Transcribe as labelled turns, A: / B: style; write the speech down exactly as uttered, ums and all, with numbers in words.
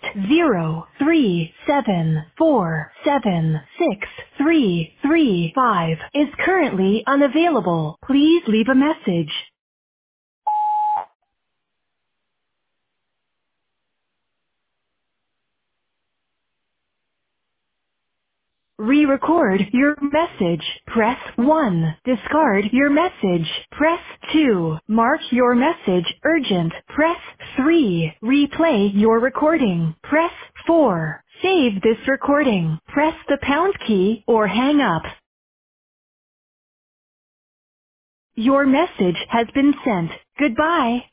A: zero three seven four seven six three three five is currently unavailable. Please leave a message. Re-record your message. Press one. Discard your message. Press two. Mark your message urgent. Press three. Replay your recording. Press four. Save this recording. Press the pound key or hang up. Your message has been sent. Goodbye.